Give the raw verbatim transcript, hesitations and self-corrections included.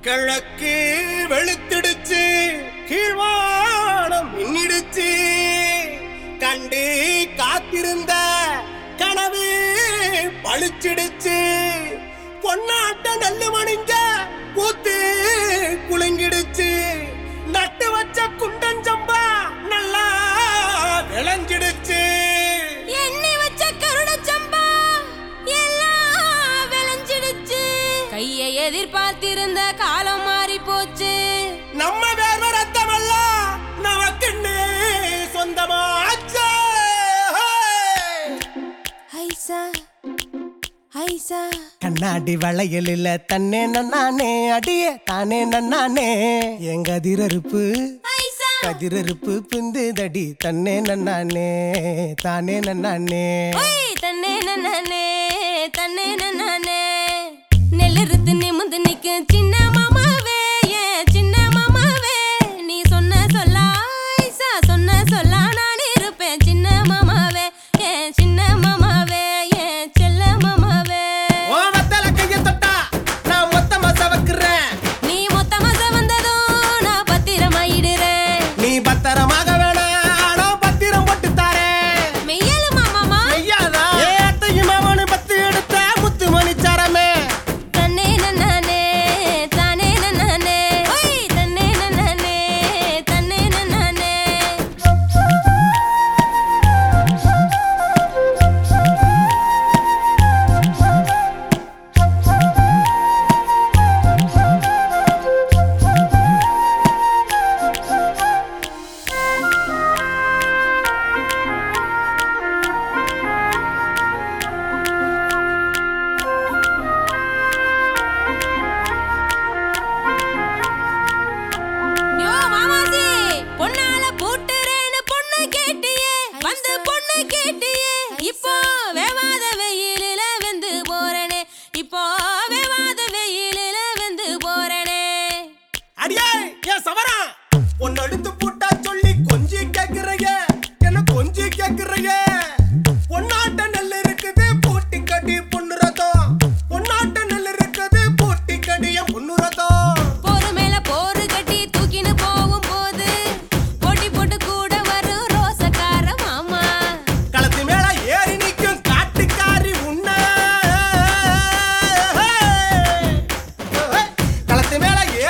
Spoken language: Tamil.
கிழக்கு வெளுத்திடுச்சு, கீழ்வானம் மின்னிடுச்சு, கண்டு காத்திருந்த கனவு பழிச்சிடுச்சு, பொன்னாட்ட நல்லு மணிங்க பூத்து குலுங்கிடுச்சு, நட்டு வச்ச குண்டஞ்சம்பா நல்லா விளைஞ்சிடுச்சு, எண்ணி வச்ச கருடச்சம்பா எல்லாம் விளைஞ்சிடுச்சு, கையை எதிர்பார்த்திருந்த காலம் மாறி போச்சு, நம்ம வேர்வ ரத்தமெல்லாம் நமக்குன்னு சொந்தமாச்சு. ஐசா ஐசா கண்ணாடி வளையலில் தன்னே நன்னானே அடியே தானே நன்னானே எங்க கதிரறுப்பு ஐசா கதிரறுப்பு பிந்துதடி தன்னே நன்னானே தானே நன்னானே ஓய் தன்னே நன்னானே தன்னே நன்னானே நெல்லறுத்து நிமிந்து நிக்க சின்ன மாமாவே ஏன் சின்ன மாமாவே நீ சொன்ன சொல்லா ஐசா சொன்ன சொல்லா நான் இருப்பேன் சின்ன மாமாவே ஏன் சின்ன மாமாவே ஏன் செல்ல மாமாவே ஓ வத்தல கைய தொட்டா நான் மொத்தமா சவக்குறேன், நீ மொத்தமா வந்ததும் நான் பத்திரமாயிடுறேன், நீ பத்திரமாக வேணா நான் பத்திரம் போட்டு தாரேன். மெய்யலுமா மாமா ஐயாதா ஏ அத்தையும் மாமனு பத்து எடுத்த முத்து மணிச்சாரமே, தன்னே நன்னானே தானே நன்னானே ஓய் தன்னே நன்னானே தன்னே நன்னானே யோ மாமாசி பொன்னால பூட்டுறேன்னு பொண்ணு கேட்டியே வந்து பொண்ணு கேட்டியே இப்போ வேவாத வெயிலில வெந்து போறனே இப்போ வேவாத வெயிலில வெந்து போறனே அடியே ஏன் சவரா பொண்ணு எடுத்து பூட்டா சொல்லி கொஞ்சி கேக்குறைய என்ன கொஞ்சி கேக்குறைய, பொன்னாட்ட நெல் இருக்குது பூட்டி கட்டி பொண்ணு ரதம், பொன்னாட்ட நெல் இருக்குது பூட்டி கட்டிய பொண்ணு ரதம், போரு மேல போரு கட்டி தூக்கின்னு போகும் போது போட்டி போட்டு கூட வரும் ரோசக்கார மாமா களத்து மேல ஏறி நிக்கும் காட்டுக்காரி உன்ன, களத்து மேல